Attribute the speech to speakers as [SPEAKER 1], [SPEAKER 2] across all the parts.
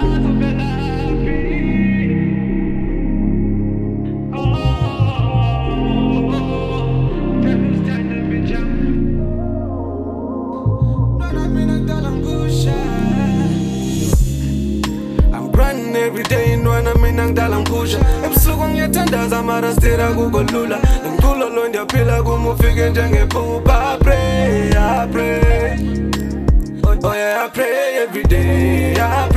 [SPEAKER 1] Every day nwana mina ngidala ngiphusha ebusuku ngiyathandaza mara stera kukolula ngikulo lo ndiyaphila kuma ufike njengephupha. I pray oh yeah, I pray every day. I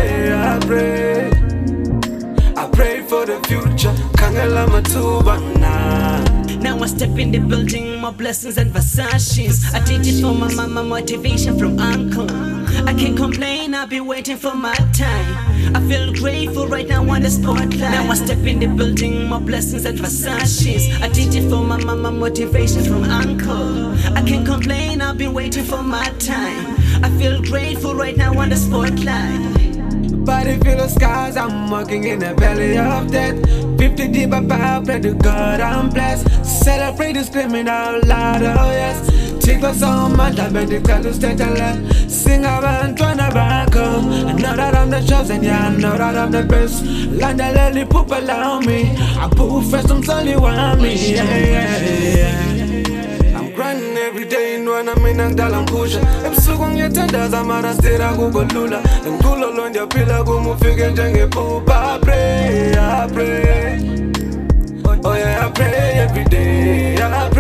[SPEAKER 1] pray for the future. Khangela mathuba na.
[SPEAKER 2] Now I step in the building, more blessings and Versace's. I did it for my mama, motivation from uncle. I can't complain, I've been waiting for my time. I feel grateful right now on the spotlight. Now I step in the building, more blessings and Versace's. I did it for my mama, motivation from uncle. I can't complain, I've been waiting for my time. I feel grateful right now on the spotlight.
[SPEAKER 1] Body full of scars, I'm walking in the belly of death. 50 deep, I pray to God I'm blessed. Celebrate and screaming out loud, oh yes. Take us so much, I bet the crowd will stay to left. Sing about trying to back home. I know that I'm the chosen, yeah, I know that I'm the best. Land the lily poop allow me. I put first, I'm only want me, yeah. I'm grinding every day, nwana mina ngidala ngiphusha ebusuku ngiyathandaza mara stera kukolula ngikulo lo ndiyaphila kuma ufike njengephupha. I pray oh yeah, I pray every day.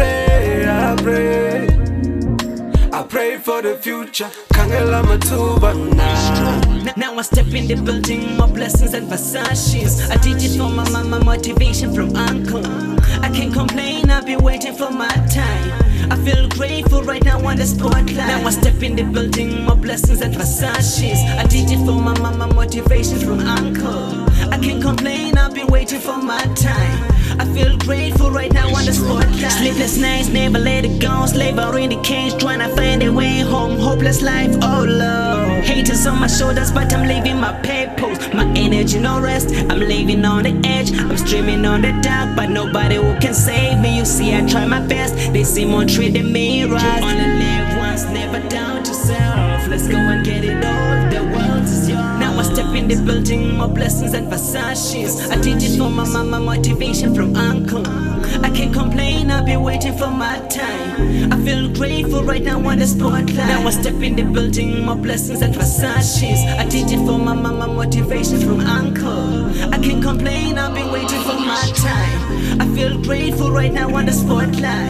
[SPEAKER 1] I pray for the future. Khangela mathuba na.
[SPEAKER 2] Now I step in the building, more blessings and Versace's. I did it for my mama, motivation from uncle. I can't complain, I've been waiting for my time. I feel grateful right now on the spotlight. Now I step in the building, more blessings and Versace's. I did it for my mama, motivation from uncle. I can't complain, I've been waiting for my time. I feel grateful right now on the spotlight. Sleepless nights, never let it go. Slavery in the cage, trying to find a way home. Hopeless life, oh Lord. Haters on my shoulders, but I'm leaving my purpose. My energy, no rest, I'm living on the edge. I'm streaming on the dark, but nobody who can save me. You see, I try my best, they seem on treating me right. You only live once, never doubt yourself. Let's go and get it all, the world is yours. Now I step in the building, more blessings and Versace's. I did it for my mama, motivation from uncle. I can't complain, I've been waiting for my time. I feel grateful right now on the spotlight. Now I step in the building, more blessings and Versace's. I did it for my mama, motivation from uncle. I can't complain, I've been waiting for my time. I feel grateful right now on the spotlight.